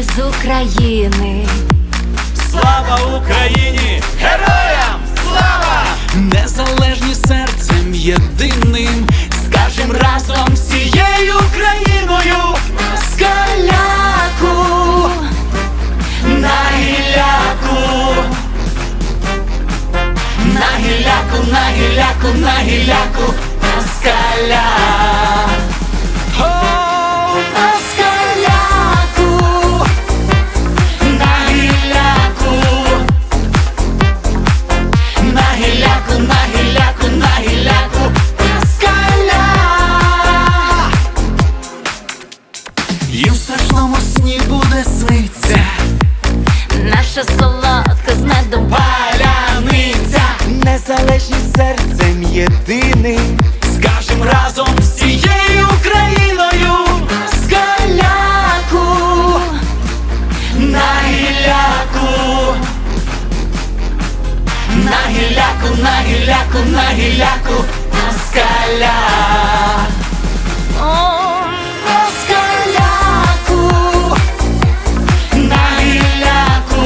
з України. Слава Україні! Героям слава! Незалежні серцем єдиним, Скажем разом всією Україною. Скаляку, На гіляку, на гіляку, на гіляку, на гіляку, москаля. москаляку, На гіляку, на гіляку, на гіляку, на гіляку, москаля. їм в страшному сні буде сниться наша солодка з медом Паляниця. незалежні серцем єдиним. Скажем разом всією Україною. Скаляку, На гіляку, на гіляку, на гіляку, на гіляку, москаля. о, москаляку, На гіляку,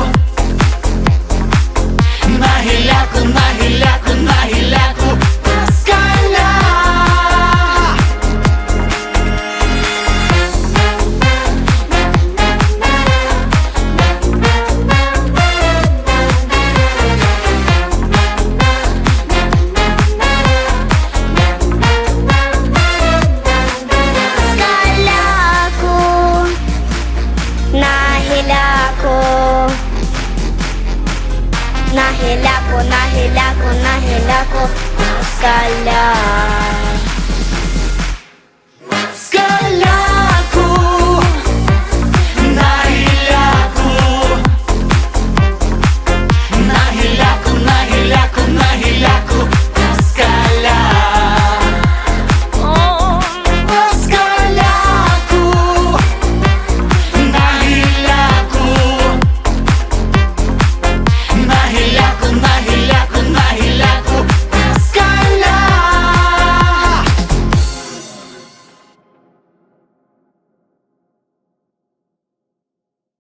на гіляку, на гіляку, на гіляку, москаля. Скаляку, на гіляку, на гіляку, на гіляку, на гіляку, скаля.